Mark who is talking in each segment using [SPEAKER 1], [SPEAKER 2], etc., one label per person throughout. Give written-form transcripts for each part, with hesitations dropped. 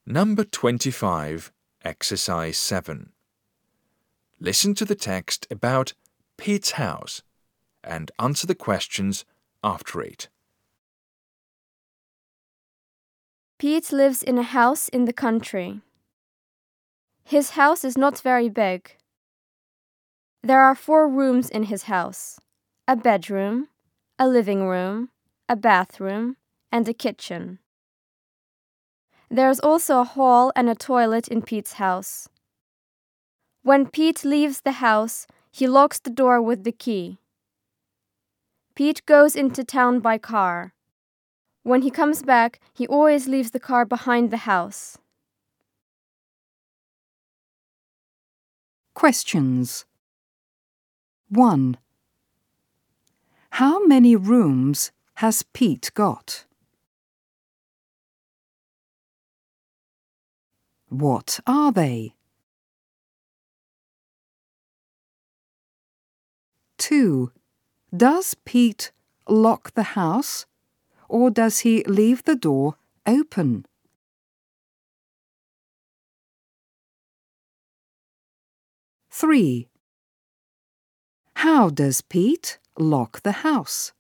[SPEAKER 1] Number 25, Exercise 7. Listen to the text about Pete's house and answer the questions after it.
[SPEAKER 2] Pete lives in a house in the country. His house is not very big. There are 4 rooms in his house: a bedroom, a living room, a bathroom, and a kitchen. There is also a hall and a toilet in Pete's house. When Pete leaves the house, he locks the door with the key. Pete goes into town by car. When he comes back, he always leaves the car behind the house.
[SPEAKER 3] Questions. 1. How many rooms has Pete got? What are they? 2. Does Pete lock the house, or does he leave the door open? 3. How does Pete lock the house?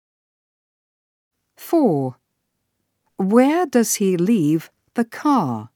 [SPEAKER 3] 4. Where does he leave the car?